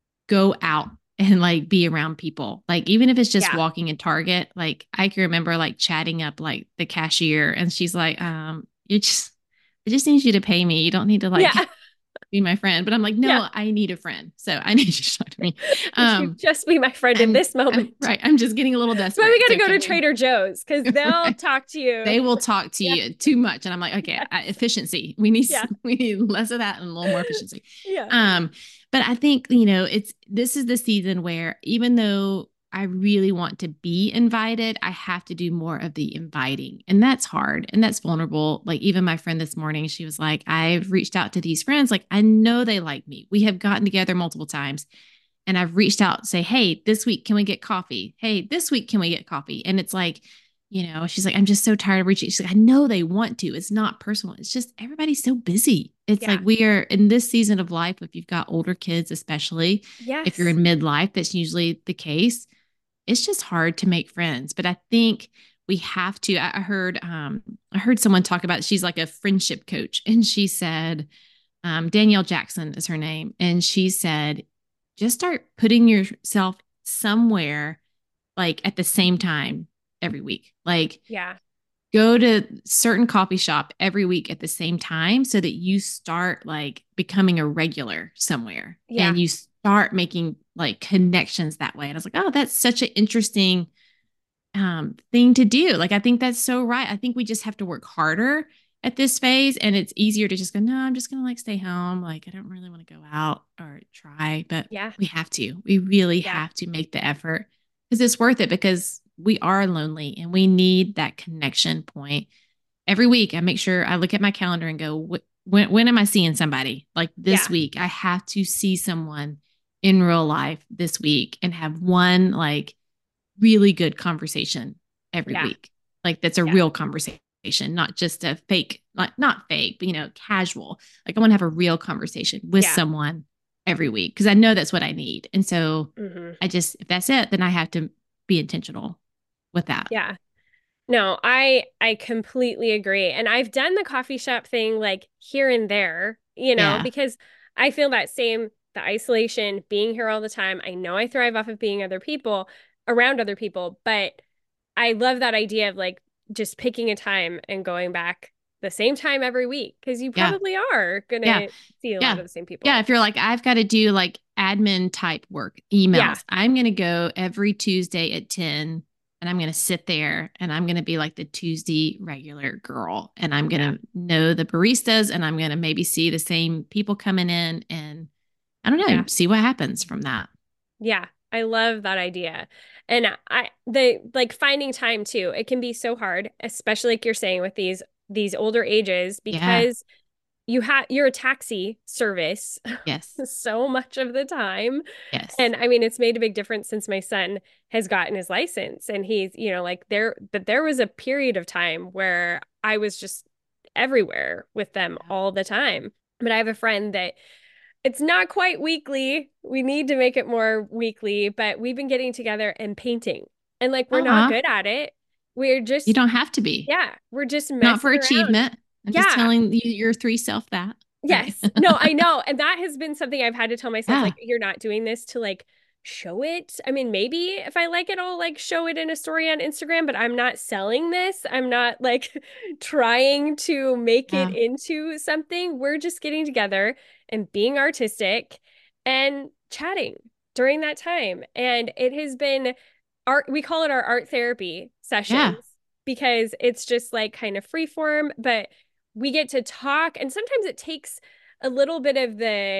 go out and like be around people. Like even if it's just Yeah. walking in Target, like I can remember like chatting up like the cashier and she's like, um, you just I just need you to pay me. You don't need to like Yeah. be my friend. But I'm like, Yeah. no, I need a friend. So I need you to talk to me. Would you Um, just be my friend in I'm this moment? I'm right. I'm just getting a little That's why we desperate. got So to go can to we Trader Joe's because they'll right. talk to you. They will talk to Yeah. you too much. And I'm like, okay, Yes. uh, efficiency. We need Yeah. we need less of that and a little more efficiency. Yeah. Um, but I think, you know, it's this is the season where even though I really want to be invited, I have to do more of the inviting. And that's hard and that's vulnerable. Like even my friend this morning, she was like, I've reached out to these friends. Like I know they like me. We have gotten together multiple times. And I've reached out and say, hey, this week, can we get coffee? Hey, this week, can we get coffee? And it's like, you know, she's like, I'm just so tired of reaching. She's like, I know they want to. It's not personal. It's just everybody's so busy. It's Yeah. like we are in this season of life, if you've got older kids, especially if you're Yes. in midlife, that's usually the case. It's just hard to make friends. But I think we have to. I heard um, I heard someone talk about, she's like a friendship coach. And she said, um, Danielle Jackson is her name. And she said, just start putting yourself somewhere like at the same time every week. Like Yeah. go to certain coffee shop every week at the same time so that you start like becoming a regular somewhere Yeah. and you start making like connections that way. And I was like, oh, that's such an interesting um, thing to do. Like, I think that's so right. I think we just have to work harder at this phase. And it's easier to just go, no, I'm just going to like stay home. Like, I don't really want to go out or try, but Yeah. we have to. We really Yeah. have to make the effort because it's worth it because we are lonely and we need that connection point. Every week, I make sure I look at my calendar and go, when, when am I seeing somebody? Like this Yeah. week, I have to see someone in real life this week and have one like really good conversation every Yeah. week. Like that's a Yeah. real conversation, not just a fake, like not fake, but you know, casual. Like I want to have a real conversation with Yeah. someone every week because I know that's what I need. And so Mm-hmm. I just, if that's it, then I have to be intentional with that. Yeah. No, I I completely agree. And I've done the coffee shop thing like here and there, you know, Yeah. because I feel that same the isolation, being here all the time. I know I thrive off of being other people around other people, but I love that idea of like just picking a time and going back the same time every week because you Yeah. probably are Yeah. gonna see a lot Yeah. of the same Yeah. people. If you're like, I've got to do like admin type work, Yeah. emails, I'm going to go every Tuesday at ten and I'm going to sit there and I'm going to be like the Tuesday regular girl. And I'm going Yeah. to know the baristas and I'm going to maybe see the same people coming in and I don't know, Yeah. see what happens from that. Yeah. I love that idea. And I the like finding time too. It can be so hard, especially like you're saying with these these older ages Yeah. because you have you're a taxi service Yes. so much of the time. Yes. And I mean, it's made a big difference since my son has gotten his license and he's, you know, like there but there was a period of time where I was just everywhere with them Yeah. all the time. But I have a friend that it's not quite weekly. We need to make it more weekly, but we've been getting together and painting. And like we're not Uh-huh. good at it. We're You just don't have to be. yeah, we're just Not for messing around. achievement. I'm just Yeah. telling you your three self that. Right. Yes. No, I know. And that has been something I've had to tell myself, Yeah. like, you're not doing this to like show it. I mean, maybe if I like it, I'll like show it in a story on Instagram, but I'm not selling this. I'm not like trying to make it Yeah. into something. We're just getting together and being artistic and chatting during that time. And it has been art, we call it our art therapy Yeah. sessions because it's just like kind of free form, but we get to talk and sometimes it takes a little bit of the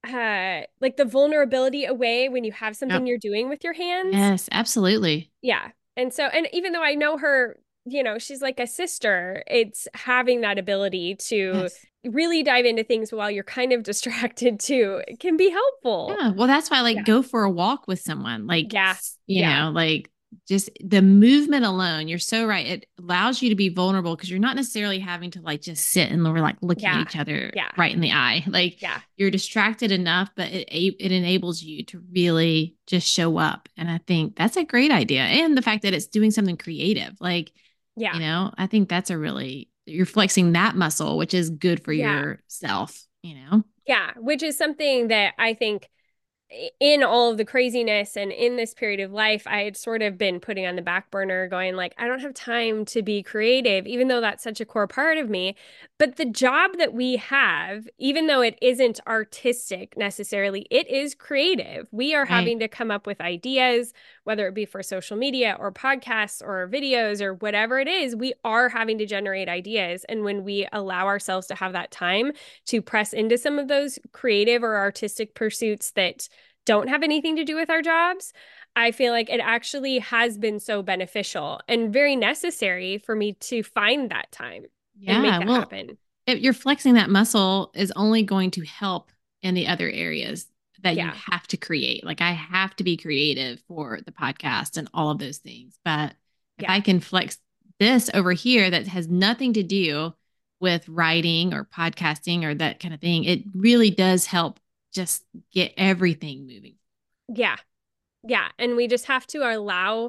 uh like the vulnerability away when you have something Yep. you're doing with your hands. Yes, absolutely. Yeah. And so, and even though I know her, you know, she's like a sister, it's having that ability to Yes. really dive into things while you're kind of distracted too. It can be helpful. Yeah. Well, that's why I like Yeah. go for a walk with someone. Like, Yeah. you Yeah. know, like just the movement alone, you're so right. It allows you to be vulnerable because you're not necessarily having to like just sit and we're like looking at Yeah. each other Yeah. right in the eye. Like Yeah. you're distracted enough, but it it enables you to really just show up. And I think that's a great idea. And the fact that it's doing something creative. Like, you Yeah. know, I think that's a really you're flexing that muscle, which is good for Yeah. yourself, you know? Yeah. Which is something that I think in all of the craziness and in this period of life, I had sort of been putting on the back burner, going like, I don't have time to be creative, even though that's such a core part of me. But the job that we have, even though it isn't artistic necessarily, it is creative. We are Right. having to come up with ideas, whether it be for social media or podcasts or videos or whatever it is, we are having to generate ideas. And when we allow ourselves to have that time to press into some of those creative or artistic pursuits that don't have anything to do with our jobs, I feel like it actually has been so beneficial and very necessary for me to find that time and make Yeah. that Well, happen. if you're flexing that muscle is only going to help in the other areas that you Yeah. have to create. Like I have to be creative for the podcast and all of those things. But if Yeah. I can flex this over here that has nothing to do with writing or podcasting or that kind of thing, it really does help just get everything moving. Yeah. Yeah. And we just have to allow,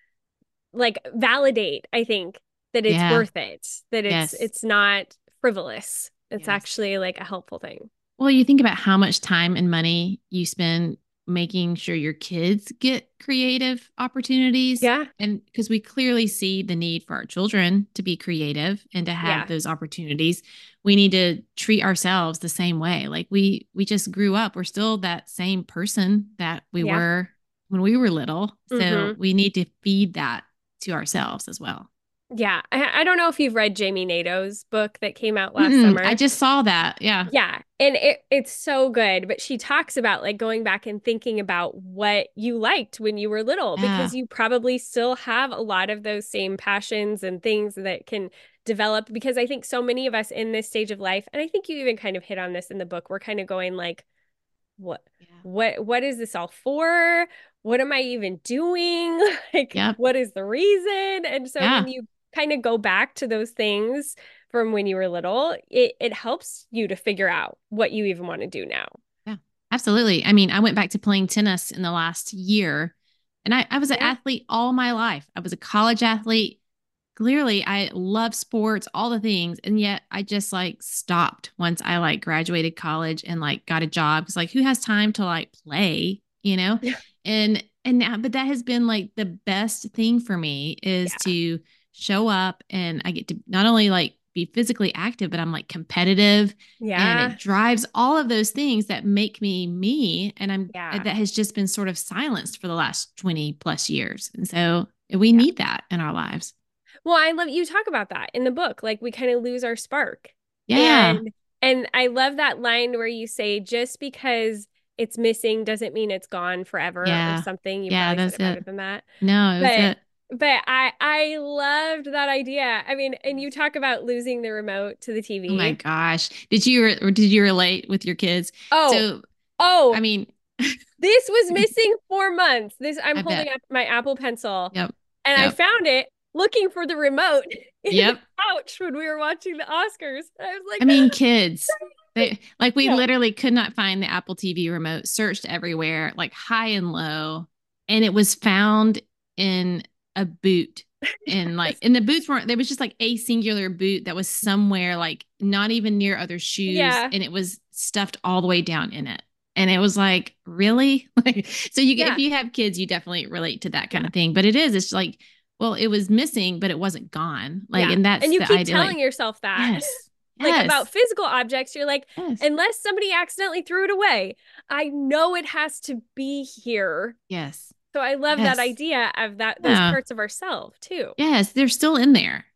like, validate, I think, that it's Yeah. worth it, that it's Yes. it's not frivolous. It's Yes. actually like a helpful thing. Well, you think about how much time and money you spend making sure your kids get creative opportunities. Yeah. And because we clearly see the need for our children to be creative and to have Yeah. those opportunities, we need to treat ourselves the same way. Like we we just grew up. We're still that same person that we Yeah. were when we were little. So Mhm. we need to feed that to ourselves as well. Yeah. I, I don't know if you've read Jamie Nadeau's book that came out last Mm-mm, I summer. just saw that. Yeah. Yeah. And it it's so good, but she talks about like going back and thinking about what you liked when you were little, Yeah. because you probably still have a lot of those same passions and things that can develop, because I think so many of us in this stage of life, and I think you even kind of hit on this in the book, we're kind of going like, what Yeah. what what is this all for? What am I even doing? Like, Yep. what is the reason? And so Yeah. when you kind of go back to those things from when you were little, it it helps you to figure out what you even want to do now. Yeah, absolutely. I mean, I went back to playing tennis in the last year and I, I was an Yeah. athlete all my life. I was a college athlete. Clearly, I love sports, all the things. And yet I just like stopped once I like graduated college and like got a job. Cause like who has time to like play, you know? Yeah. And and now, but that has been like the best thing for me is Yeah. to show up and I get to not only like be physically active, but I'm like competitive and Yeah. it drives all of those things that make me me. And I'm Yeah. that has just been sort of silenced for the last twenty plus years. And so we Yeah. need that in our lives. Well, I love you talk about that in the book. Like we kind of lose our spark. Yeah. And and I love that line where you say just because it's missing doesn't mean it's gone forever or Yeah. something. You Yeah. probably said That's it better it. than that. No, it was But it. but I I loved that idea. I mean, and you Yes. talk about losing the remote to the Oh my T V. gosh. Did you or did you relate with your kids? Oh, So, I oh, mean, this was missing for months. This I'm I holding bet. up my Apple Pencil Yep. and I Yep. found it looking for the remote in the Yep. couch when we were watching the Oscars. I was I like, mean, kids, they like we yeah, literally could not find the Apple T V remote, searched everywhere, like high and low, and it was found in a boot. And like, and the boots weren't, there was just like a singular boot that was somewhere, like not even near other shoes. yeah, And it was stuffed all the way down in it. And it was like, really? Like, so you, if yeah, you have kids, you definitely relate to that kind yeah, of thing. But it is, it's like, well, it was missing, but it wasn't gone. Like, yeah. and And that's you the keep idea. telling Like, yourself that. yes, Like about yes, physical objects, you're like, yes. unless somebody accidentally threw it away, I know it has to be here. Yes. So I love that Yes. idea of that, those Yeah. parts of ourselves too. Yes. They're still in there.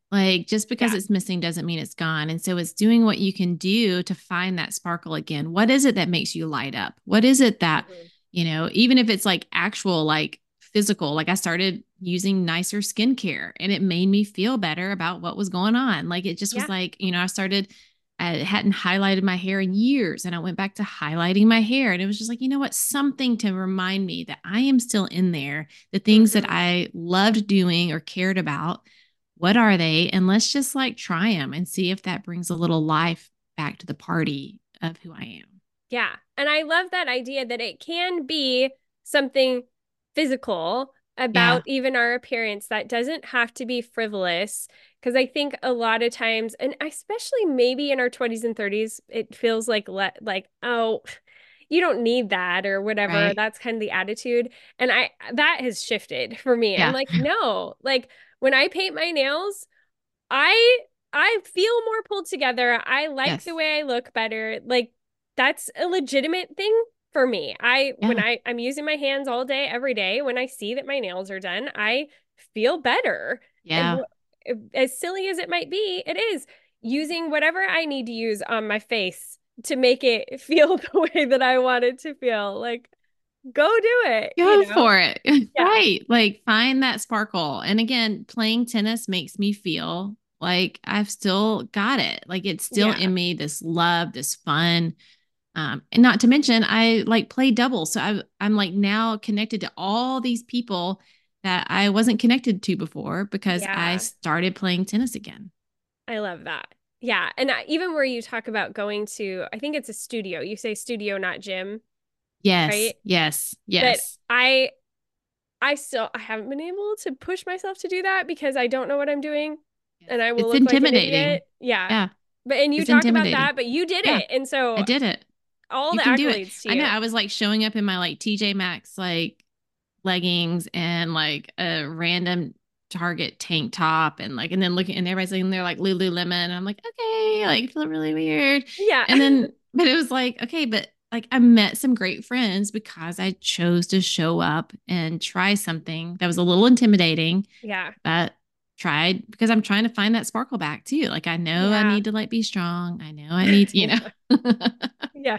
Like just because Yeah. it's missing doesn't mean it's gone. And so it's doing what you can do to find that sparkle again. What is it that makes you light up? What is it that, Mhm. you know, even if it's like actual, like physical, like I started using nicer skincare and it made me feel better about what was going on. Like it just was Yeah. like, you know, I started, I hadn't highlighted my hair in years and I went back to highlighting my hair. And it was just like, you know what? Something to remind me that I am still in there. The things that Hmm. I loved doing or cared about, what are they? And let's just like try them and see if that brings a little life back to the party of who I am. Yeah. And I love that idea that it can be something physical Yeah. about even our appearance that doesn't have to be frivolous. Because I think a lot of times, and especially maybe in our twenties and thirties, it feels like let like, oh, you don't need that or whatever. Right. That's kind of the attitude. And I that has shifted for me. I'm Yeah. like, no, like when I paint my nails, I I feel more pulled together. I like the Yes. way I look better. Like that's a legitimate thing for me. I when Yeah. I I'm using my hands all day every day, when I see that my nails are done, I feel better. And Yeah. as silly as it might be, it is using whatever I need to use on my face to make it feel the way that I want it to feel. Like go do it, you Go know? for it. Yeah. Right. Like find that sparkle. And again, playing tennis makes me feel like I've still got it. Like it's still Yeah. in me, this love, this fun. Um, and not to mention, I like play double. So I, I'm like now connected to all these people that I wasn't connected to before because I Yeah. started playing tennis again. I love that. Yeah. And I, even where you talk about going to, I think it's a studio. You say studio, not gym, Yes. right? Yes. But Yes. I, I still, I haven't been able to push myself to do that because I don't know what I'm doing Yes. and I will It's look like an intimidating. idiot. Yeah. Yeah. But, and you It's talk about intimidating. that, but you did Yeah. it. And I so did it. all You the can do it. accolades to I know. you. I was like showing up in my like T J Maxx like leggings and like a random Target tank top and like and then looking and everybody's in there like Lululemon and I'm like okay like I feel really weird Yeah. and then but it was like okay but like I met some great friends because I chose to show up and try something that was a little intimidating Yeah. but tried because I'm trying to find that sparkle back too like I know I Yeah. need to like be strong I know I need to, you know. Yes.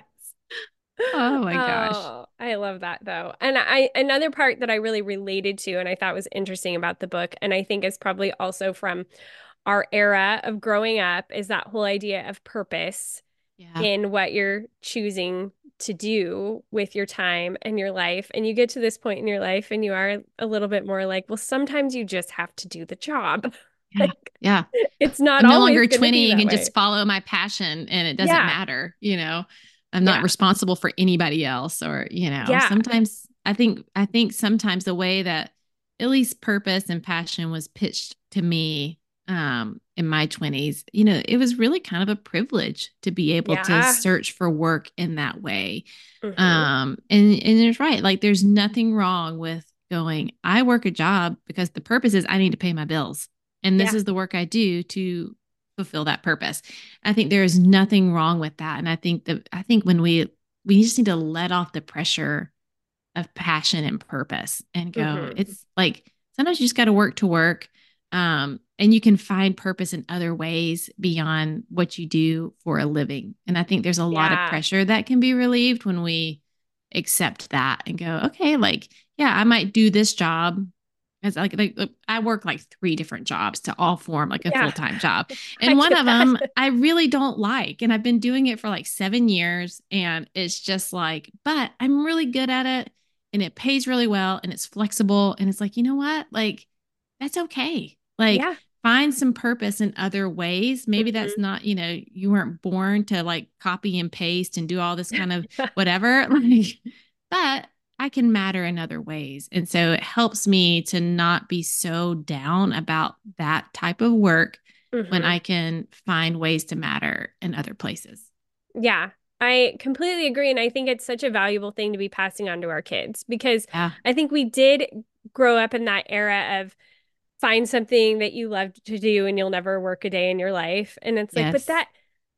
Oh my gosh. Oh, I love that though. And I another part that I really related to and I thought was interesting about the book, and I think is probably also from our era of growing up, is that whole idea of purpose Yeah. in what you're choosing to do with your time and your life. And you get to this point in your life and you are a little bit more like, well, sometimes you just have to do the job. Yeah. Like Yeah. it's not I'm no always longer going to be twenty that and way. just follow my passion and it doesn't Yeah. matter, you know. I'm not Yeah. responsible for anybody else or, you know, Yeah. sometimes I think I think sometimes the way that at least purpose and passion was pitched to me um in my twenties, you know, it was really kind of a privilege to be able to Yeah. search for work in that way. Hmm. Um and and it's right, like there's nothing wrong with going, I work a job because the purpose is I need to pay my bills. And this Yeah. is the work I do to fulfill that purpose. I think there is nothing wrong with that. And I think that I think when we we just need to let off the pressure of passion and purpose and go, Hmm. it's like sometimes you just got to work to work. Um, and you can find purpose in other ways beyond what you do for a living. And I think there's a lot of Yeah. pressure that can be relieved when we accept that and go, okay, like, yeah, I might do this job as like, like I work like three different jobs to all form like a Yeah. full-time job. I And one get of that. them I really don't like. And I've been doing it for like seven years. And it's just like, but I'm really good at it and it pays really well and it's flexible. And it's like, you know what? Like, that's okay. Like, Yeah. find some purpose in other ways. Maybe that's Hmm. not, you know, you weren't born to like copy and paste and do all this kind of whatever. Like, but I can matter in other ways. And so it helps me to not be so down about that type of work when Hmm. I can find ways to matter in other places. Yeah. I completely agree. And I think it's such a valuable thing to be passing on to our kids because Yeah. I think we did grow up in that era of find something that you love to do and you'll never work a day in your life. And it's like, but Yes. that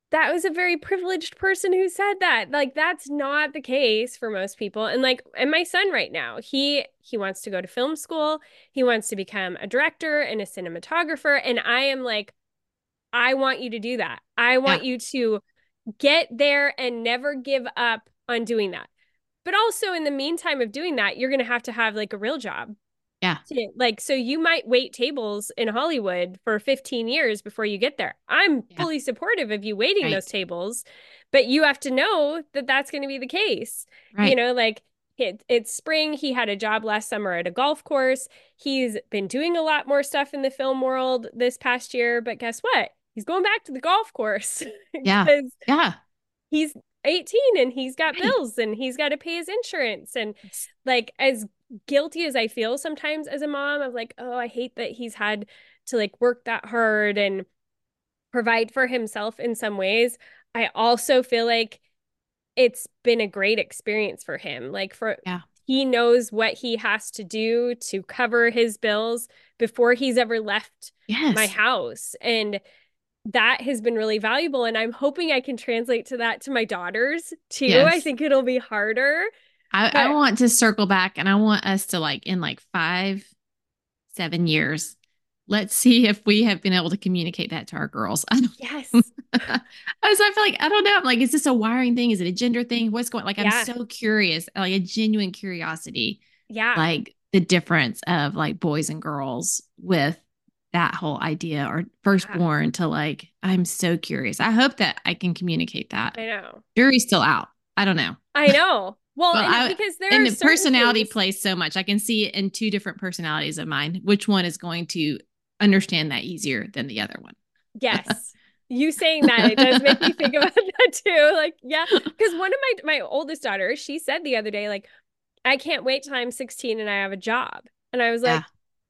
that was a very privileged person who said that. Like, that's not the case for most people. And like, and my son right now, he he wants to go to film school. He wants to become a director and a cinematographer. And I am like, I want you to do that. I Yeah. want you to get there and never give up on doing that. But also in the meantime of doing that, you're going to have to have like a real job. Yeah. Like, so you might wait tables in Hollywood for fifteen years before you get there. I'm Yeah. fully supportive of you waiting Right. those tables, but you have to know that that's going to be the case. Right. You know, like it, it's spring. He had a job last summer at a golf course. He's been doing a lot more stuff in the film world this past year, but guess what? He's going back to the golf course Yeah. because Yeah. he's eighteen and he's got Right. bills and he's got to pay his insurance. And Yes. like, as guilty as I feel sometimes as a mom of like, oh, I hate that he's had to like work that hard and provide for himself in some ways, I also feel like it's been a great experience for him. Like, for Yeah. he knows what he has to do to cover his bills before he's ever left my Yes. house. And that has been really valuable. And I'm hoping I can translate to that to my daughters too. I Yes. think it'll be harder. I, I But want to circle back and I want us to like in like five, seven years, let's see if we have been able to communicate that to our girls. I don't yes. I was, I feel like, I don't know. I'm like, is this a wiring thing? Is it a gender thing? What's going, like, I'm Yeah. so curious, like a genuine curiosity, Yeah. like the difference of like boys and girls with that whole idea or firstborn to like, I'm so curious. I hope that I can communicate that. I know. Jury's still out. I don't know. I know. Well, Well, and I, because there and are the certain personality things, plays so much. I can see it in two different personalities of mine. Which one is going to understand that easier than the other one? yes. You saying that, it does make me think about that too. Like, yeah, because one of my my oldest daughters, she said the other day, like, I can't wait till I'm sixteen and I have a job. And I was Yeah. like,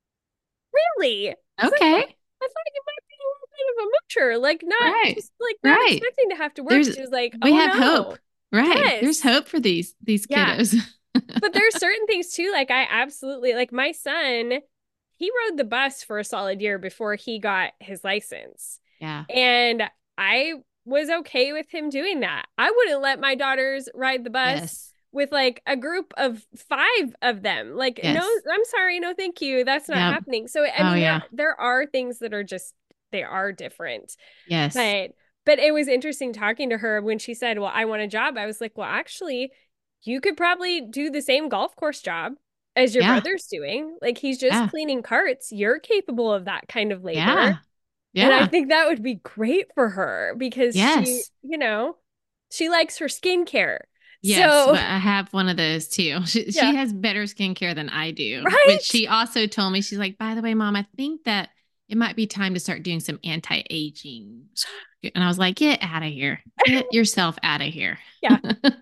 really? I was like, Okay. I, I thought you might be a little bit of a moocher, like not Right. just like not Right. expecting to have to work. There's She was like, we oh have no. hope. Right. Yes. There's hope for these these Yeah. kiddos. But there's certain things too. Like, I absolutely, like, my son, he rode the bus for a solid year before he got his license. Yeah. And I was okay with him doing that. I wouldn't let my daughters ride the bus Yes. with like a group of five of them. Like, Yes. no, I'm sorry, no, thank you. That's not Yep. happening. So, I Oh, mean, yeah. there there are things that are just, they are different. Yes. But but it was interesting talking to her when she said, well, I want a job. I was like, well, actually, you could probably do the same golf course job as your Yeah. brother's doing. Like, he's just Yeah. cleaning carts. You're capable of that kind of labor. Yeah. And I Yeah. think that would be great for her because she, Yes. you know, she likes her skincare. Yes, So, but I have one of those too. She, Yeah. she has better skincare than I do. Right? But she also told me, she's like, by the way, mom, I think that it might be time to start doing some anti-aging. And I was like, get out of here. Get yourself out of here. Yeah.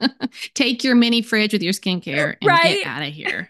Take your mini fridge with your skincare and Right? get out of here.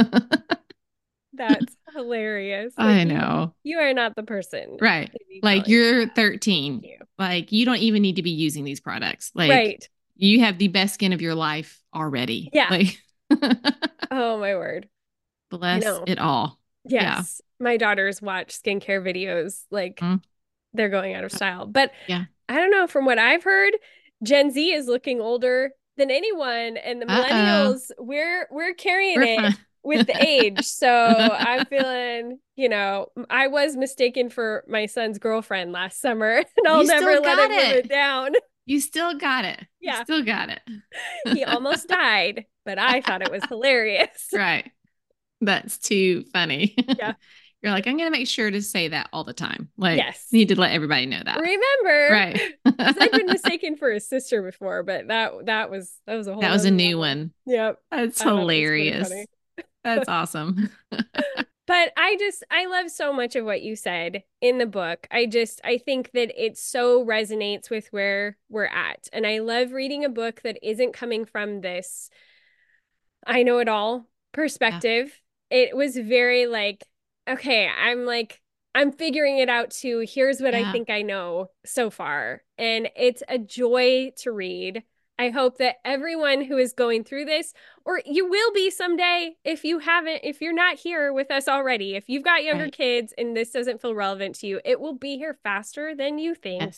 That's hilarious. I Like, you- know. You, are not the person. Right. to be Like telling you're that. thirteen. You. Like you don't even need to be using these products. Like Right. you have the best skin of your life already. Yeah. Like Oh, my word. bless know. it all. Yes. My daughters watch skincare videos like Mm. they're going out of style. But Yeah. I don't know, from what I've heard, Gen Z is looking older than anyone, and the Uh-oh. millennials, we're we're carrying We're it fine. with the age. So I'm feeling, you know, I was mistaken for my son's girlfriend last summer, and I'll You never still let got him live it. it down. You still got it. Yeah. You still got it. He almost died, but I thought it was hilarious. Right. That's too funny. Yeah. You're like, I'm going to make sure to say that all the time. Like, Yes. need to let everybody know that. Remember, Right. because I've been mistaken for his sister before, but that that was that was a whole That was a other new level. one. Yep. That's I thought it was pretty hilarious. funny. That's awesome. But I just, I love so much of what you said in the book. I just, I think that it so resonates with where we're at. And I love reading a book that isn't coming from this I know it all perspective. Yeah. It was very like, okay, I'm like, I'm figuring it out too. Here's what yeah. I think I know so far. And it's a joy to read. I hope that everyone who is going through this, or you will be someday, if you haven't, if you're not here with us already, if you've got younger right. kids and this doesn't feel relevant to you, it will be here faster than you think. Yes.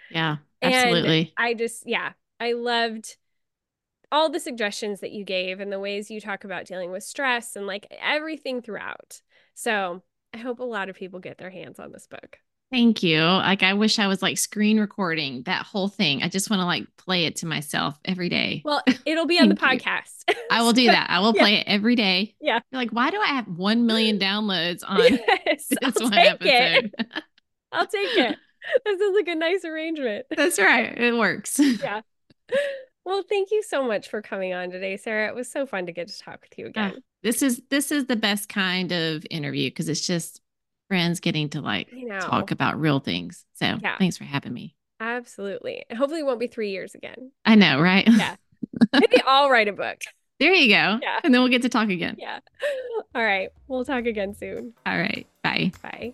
Yeah, absolutely. And I just, yeah, I loved all the suggestions that you gave and the ways you talk about dealing with stress and like everything throughout. So I hope a lot of people get their hands on this book. Thank you. Like, I wish I was like screen recording that whole thing. I just want to like play it to myself every day. Well, it'll be on the podcast. I will do that. I will yeah. play it every day. Yeah. You're like, why do I have one million downloads on yes, this I'll one take episode? It. I'll take it. That sounds like a nice arrangement. That's right. It works. Yeah. Well, thank you so much for coming on today, Sarah. It was so fun to get to talk with you again. Uh, this is this is the best kind of interview because it's just friends getting to like talk about real things. So yeah. Thanks for having me. Absolutely. And hopefully it won't be three years again. I know, right? Yeah. Maybe I'll write a book. There you go. Yeah. And then we'll get to talk again. Yeah. All right. We'll talk again soon. All right. Bye. Bye.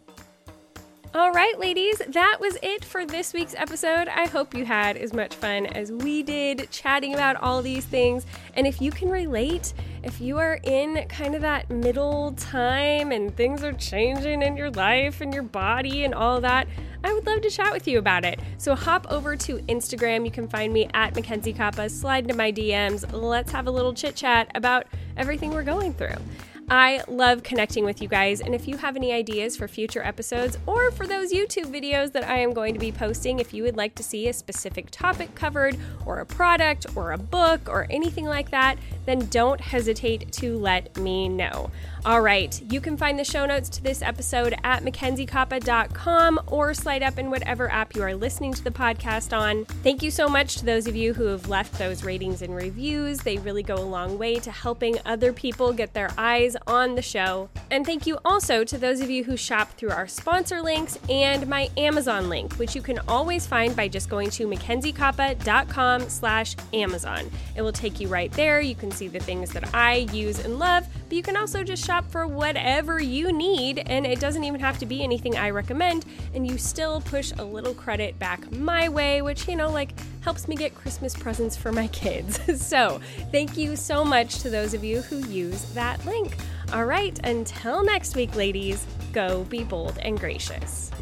All right, ladies, that was it for this week's episode. I hope you had as much fun as we did chatting about all these things. And if you can relate, if you are in kind of that middle time and things are changing in your life and your body and all that, I would love to chat with you about it. So hop over to Instagram. You can find me at Mackenzie Koppa. Slide into my D Ms. Let's have a little chit chat about everything we're going through. I love connecting with you guys, and if you have any ideas for future episodes or for those YouTube videos that I am going to be posting, if you would like to see a specific topic covered or a product or a book or anything like that, then don't hesitate to let me know. All right, you can find the show notes to this episode at mackenzie koppa dot com or slide up in whatever app you are listening to the podcast on. Thank you so much to those of you who have left those ratings and reviews. They really go a long way to helping other people get their eyes on the show. And thank you also to those of you who shop through our sponsor links and my Amazon link, which you can always find by just going to mackenzie koppa dot com slash Amazon. It will take you right there. You can see the things that I use and love, but you can also just shop for whatever you need, and it doesn't even have to be anything I recommend, and you still push a little credit back my way, which, you know, like helps me get Christmas presents for my kids. So thank you so much to those of you who use that link. All right, until next week, ladies, go be bold and gracious.